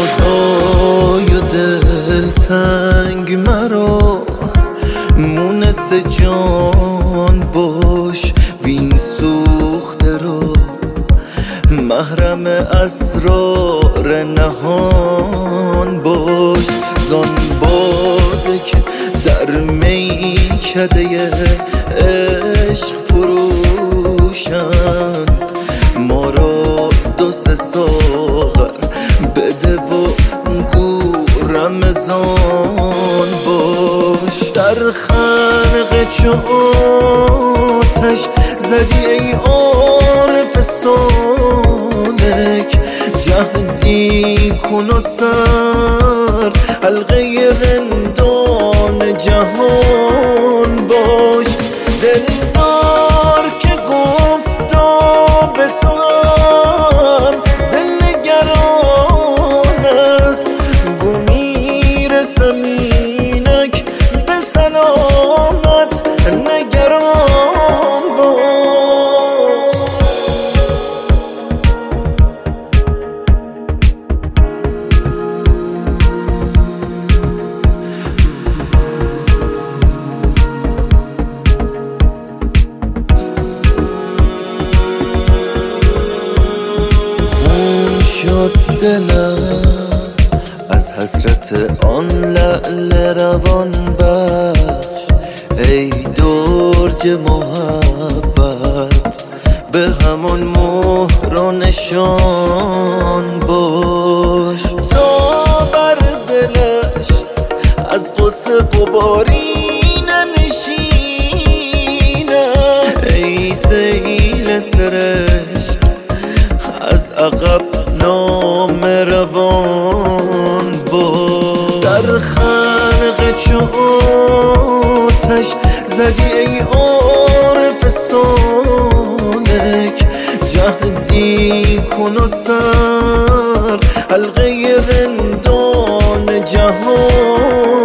رازای دلتنگ مرا مونس جان باش وین سوخته را محرم اسرار نهان باش زان باده که در میکده عشق فروشند ما را 2-3 ساغر بده و گو رمضان باش در خنق چو آتش زدی ای عارف سالک جهدی کن و سر حلقه رندان جهان باش دلدار که گفتا به تو هم دلنگران است گو میرسم اینک به سلامت نگران باش شد دلم از حسرت آن لعل روان بخش ای درج محبت به همون مهر و نشان باش تا بر دلش از غصه غباری ننشینه ای سیل سرشک از عقب نام روان باش در خنق چو آتش زدی ای عارف سالک جهدی کن و سر حلقه رندان جهان